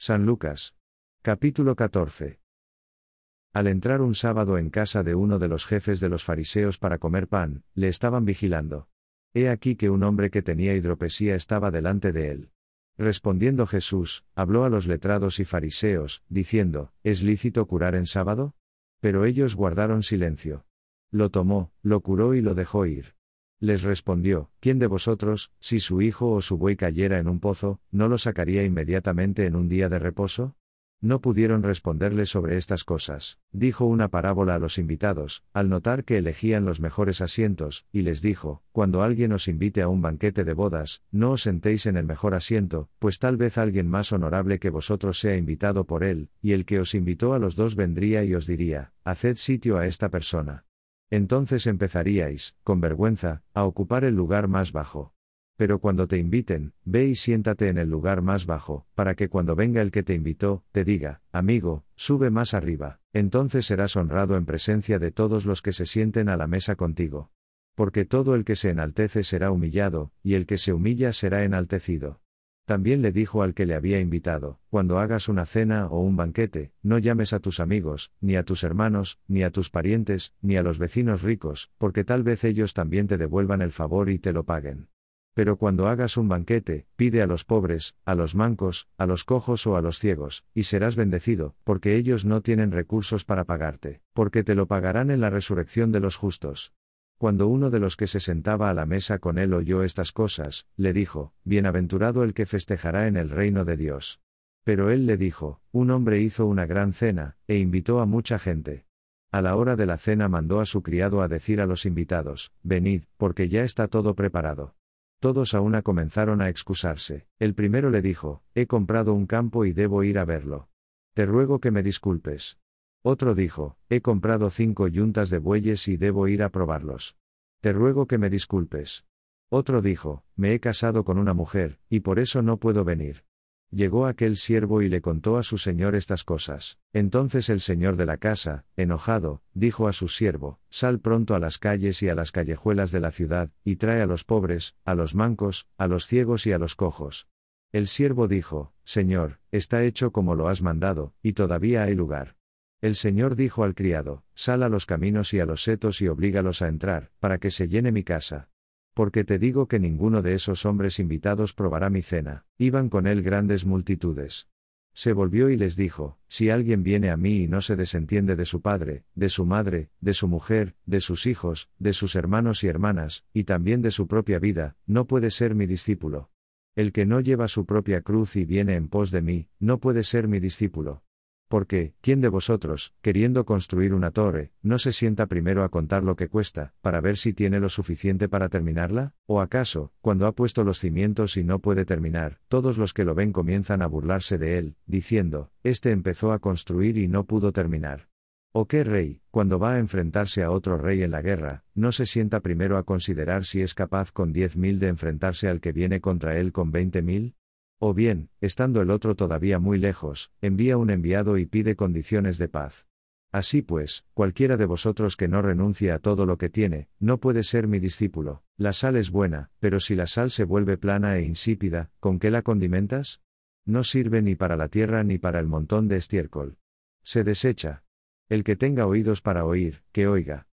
San Lucas. Capítulo 14. Al entrar un sábado en casa de uno de los jefes de los fariseos para comer pan, le estaban vigilando. He aquí que un hombre que tenía hidropesía estaba delante de él. Respondiendo Jesús, habló a los letrados y fariseos, diciendo, ¿es lícito curar en sábado? Pero ellos guardaron silencio. Lo tomó, lo curó y lo dejó ir. Les respondió, ¿quién de vosotros, si su hijo o su buey cayera en un pozo, no lo sacaría inmediatamente en un día de reposo? No pudieron responderle sobre estas cosas. Dijo una parábola a los invitados, al notar que elegían los mejores asientos, y les dijo, cuando alguien os invite a un banquete de bodas, no os sentéis en el mejor asiento, pues tal vez alguien más honorable que vosotros sea invitado por él, y el que os invitó a los dos vendría y os diría, haced sitio a esta persona. Entonces empezaríais, con vergüenza, a ocupar el lugar más bajo. Pero cuando te inviten, ve y siéntate en el lugar más bajo, para que cuando venga el que te invitó, te diga, amigo, sube más arriba, entonces serás honrado en presencia de todos los que se sienten a la mesa contigo. Porque todo el que se enaltece será humillado, y el que se humilla será enaltecido. También le dijo al que le había invitado, cuando hagas una cena o un banquete, no llames a tus amigos, ni a tus hermanos, ni a tus parientes, ni a los vecinos ricos, porque tal vez ellos también te devuelvan el favor y te lo paguen. Pero cuando hagas un banquete, pide a los pobres, a los mancos, a los cojos o a los ciegos, y serás bendecido, porque ellos no tienen recursos para pagarte, porque te lo pagarán en la resurrección de los justos. Cuando uno de los que se sentaba a la mesa con él oyó estas cosas, le dijo, bienaventurado el que festejará en el reino de Dios. Pero él le dijo, un hombre hizo una gran cena, e invitó a mucha gente. A la hora de la cena mandó a su criado a decir a los invitados, venid, porque ya está todo preparado. Todos a una comenzaron a excusarse. El primero le dijo, he comprado un campo y debo ir a verlo. Te ruego que me disculpes. Otro dijo, he comprado 5 yuntas de bueyes y debo ir a probarlos. Te ruego que me disculpes. Otro dijo, me he casado con una mujer, y por eso no puedo venir. Llegó aquel siervo y le contó a su señor estas cosas. Entonces el señor de la casa, enojado, dijo a su siervo, sal pronto a las calles y a las callejuelas de la ciudad, y trae a los pobres, a los mancos, a los ciegos y a los cojos. El siervo dijo, Señor, está hecho como lo has mandado, y todavía hay lugar. El señor dijo al criado, sal a los caminos y a los setos y oblígalos a entrar, para que se llene mi casa. Porque te digo que ninguno de esos hombres invitados probará mi cena. Iban con él grandes multitudes. Se volvió y les dijo, si alguien viene a mí y no se desentiende de su padre, de su madre, de su mujer, de sus hijos, de sus hermanos y hermanas, y también de su propia vida, no puede ser mi discípulo. El que no lleva su propia cruz y viene en pos de mí, no puede ser mi discípulo. Porque, ¿quién de vosotros, queriendo construir una torre, no se sienta primero a contar lo que cuesta, para ver si tiene lo suficiente para terminarla? ¿O acaso, cuando ha puesto los cimientos y no puede terminar, todos los que lo ven comienzan a burlarse de él, diciendo, este empezó a construir y no pudo terminar? ¿O qué rey, cuando va a enfrentarse a otro rey en la guerra, no se sienta primero a considerar si es capaz con 10.000 de enfrentarse al que viene contra él con 20.000? O bien, estando el otro todavía muy lejos, envía un enviado y pide condiciones de paz. Así pues, cualquiera de vosotros que no renuncie a todo lo que tiene, no puede ser mi discípulo. La sal es buena, pero si la sal se vuelve plana e insípida, ¿con qué la condimentas? No sirve ni para la tierra ni para el montón de estiércol. Se desecha. El que tenga oídos para oír, que oiga.